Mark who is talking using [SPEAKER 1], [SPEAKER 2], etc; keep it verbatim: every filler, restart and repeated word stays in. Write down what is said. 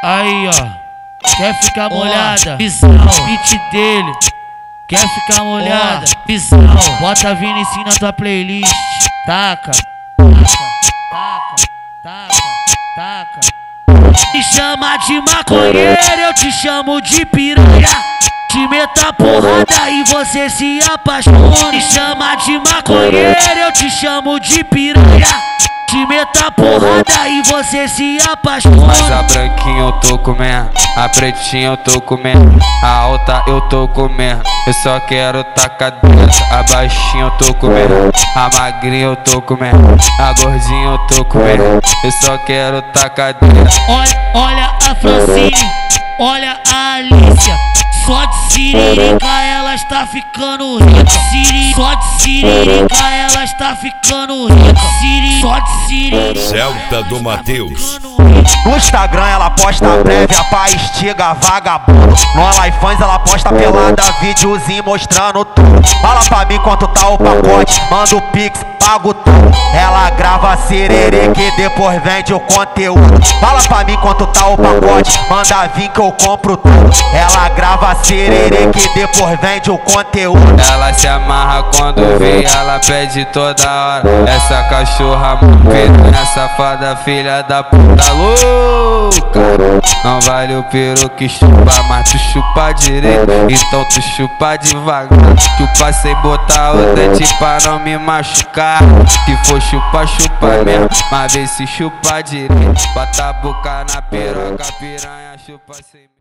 [SPEAKER 1] Aí, ó. Quer ficar molhada? Visão, beat dele. Quer ficar molhada? Visão. Bota Vinicius na tua playlist. Taca, taca, taca, taca, taca. Me chama de maconheiro, eu te chamo de piranha. Te meta porrada e você se apaixona. Me chama de maconheiro, eu te chamo de piranha. Te meta porrada e você se apaixona.
[SPEAKER 2] Mas a branquinha eu tô comendo, a pretinha eu tô comendo, a alta eu tô comendo, eu só quero tacar dentro. A baixinha eu tô comendo, a magrinha eu tô comendo, a gordinha eu tô comendo, eu só quero tacar dentro.
[SPEAKER 1] Olha, olha a Francine, olha a Alicia. Só de siririca elas tá ficando rica. Siri, só de siririca elas tá ficando rica. Siri, só de siririca.
[SPEAKER 3] Celta do Matheus.
[SPEAKER 4] No Instagram ela posta prévia pra estiga vagabundo. No OnlyFans ela posta pelada, videozinho mostrando tudo. Fala pra mim quanto tá o pacote, manda o pix, pago tudo. Ela grava sererê que depois vende o conteúdo. Fala pra mim quanto tá o pacote, manda vir que eu compro tudo. Ela grava sererê que depois vende o conteúdo.
[SPEAKER 2] Ela se amarra quando vê, ela pede toda hora. Essa cachorra piranha, safada, filha da puta louca. Não vale o peru que chupa, mas tu chupa direito. Então tu chupa devagar, chupa sem botar o dente pra não me machucar. Se for chupa, chupa mesmo, mas vê se chupa direito. Bota a boca na piroca, piranha chupa sem